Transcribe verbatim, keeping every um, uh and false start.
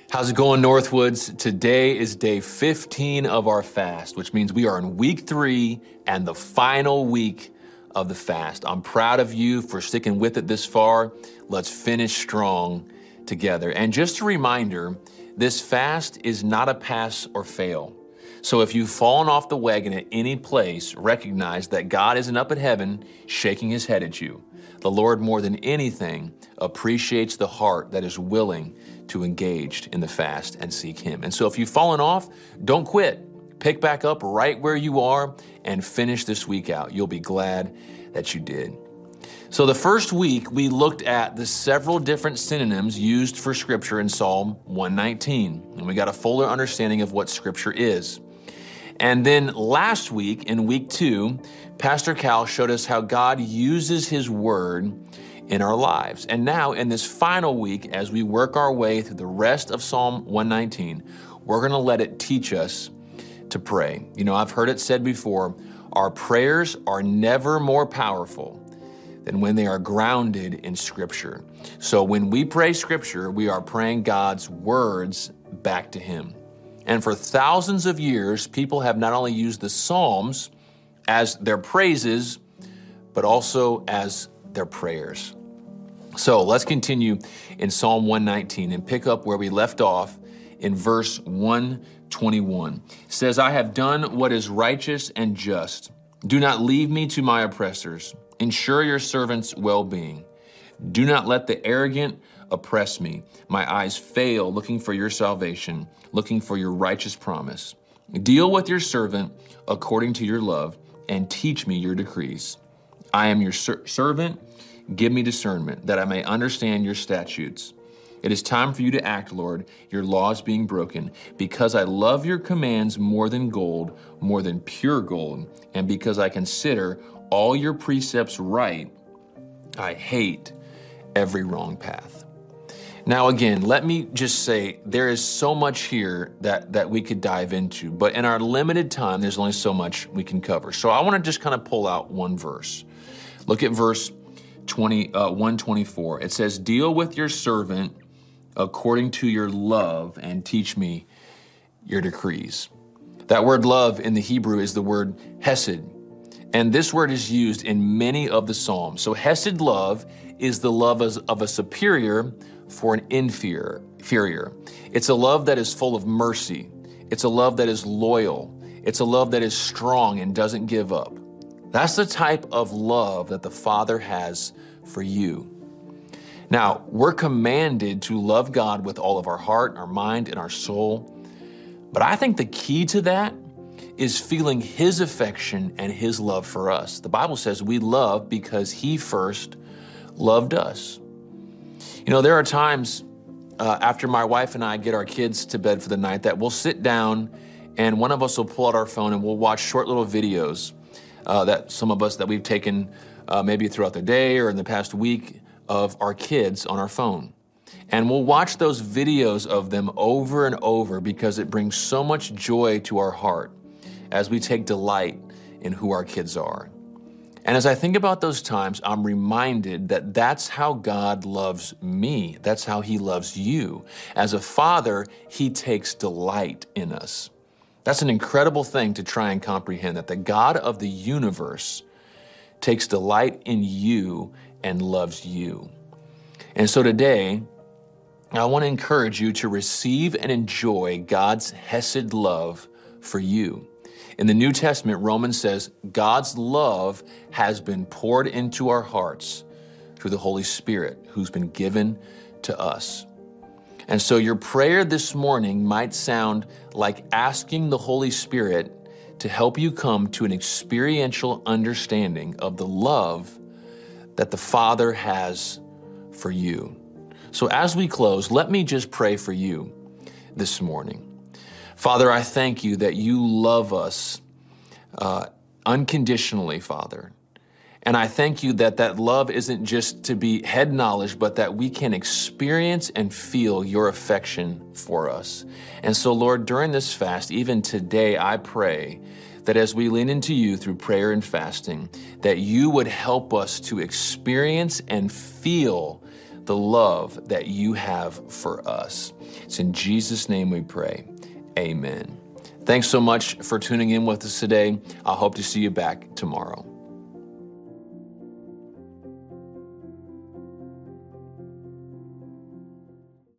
How's it going, Northwoods? Today is day fifteen of our fast, which means we are in week three and the final week of the fast. I'm proud of you for sticking with it this far. Let's finish strong together. And just a reminder, this fast is not a pass or fail. So if you've fallen off the wagon at any place, recognize that God isn't up at heaven shaking his head at you. The Lord, more than anything, appreciates the heart that is willing to engage in the fast and seek him. And so if you've fallen off, don't quit. Pick back up right where you are and finish this week out. You'll be glad that you did. So the first week, we looked at the several different synonyms used for Scripture in Psalm one nineteen, and we got a fuller understanding of what Scripture is. And then last week, in week two, Pastor Cal showed us how God uses his word in our lives. And now in this final week, as we work our way through the rest of Psalm one nineteen, we're going to let it teach us to pray. You know, I've heard it said before, our prayers are never more powerful than when they are grounded in Scripture. So when we pray Scripture, we are praying God's words back to him. And for thousands of years, people have not only used the Psalms as their praises, but also as their prayers. So let's continue in Psalm one nineteen and pick up where we left off in verse one twenty-one. It says, I have done what is righteous and just. Do not leave me to my oppressors. Ensure your servant's well-being. Do not let the arrogant oppress me. My eyes fail looking for your salvation, looking for your righteous promise. Deal with your servant according to your love and teach me your decrees. I am your ser- servant. Give me discernment that I may understand your statutes. It is time for you to act, Lord, your law is being broken, because I love your commands more than gold, more than pure gold, and because I consider all your precepts right, I hate every wrong path. Now, again, let me just say there is so much here that, that we could dive into, but in our limited time, there's only so much we can cover. So I want to just kind of pull out one verse. Look at verse twenty, uh, one twenty-four. It says, deal with your servant according to your love and teach me your decrees. That word love in the Hebrew is the word hesed. And this word is used in many of the Psalms. So hesed love is the love of a superior for an inferior. inferior. It's a love that is full of mercy. It's a love that is loyal. It's a love that is strong and doesn't give up. That's the type of love that the Father has for you. Now, we're commanded to love God with all of our heart, our mind, and our soul. But I think the key to that is feeling his affection and his love for us. The Bible says we love because he first loved us. You know, there are times uh, after my wife and I get our kids to bed for the night that we'll sit down and one of us will pull out our phone and we'll watch short little videos uh, that some of us that we've taken uh, maybe throughout the day or in the past week of our kids on our phone. And we'll watch those videos of them over and over because it brings so much joy to our heart as we take delight in who our kids are. And as I think about those times, I'm reminded that that's how God loves me. That's how he loves you. As a father, he takes delight in us. That's an incredible thing to try and comprehend, that the God of the universe takes delight in you and loves you. And so today, I want to encourage you to receive and enjoy God's hesed love for you. In the New Testament, Romans says, God's love has been poured into our hearts through the Holy Spirit who's been given to us. And so your prayer this morning might sound like asking the Holy Spirit to help you come to an experiential understanding of the love that the Father has for you. So as we close, let me just pray for you this morning. Father, I thank you that you love us uh, unconditionally, Father. And I thank you that that love isn't just to be head knowledge, but that we can experience and feel your affection for us. And so, Lord, during this fast, even today, I pray that as we lean into you through prayer and fasting, that you would help us to experience and feel the love that you have for us. It's in Jesus' name we pray. Amen. Thanks so much for tuning in with us today. I hope to see you back tomorrow.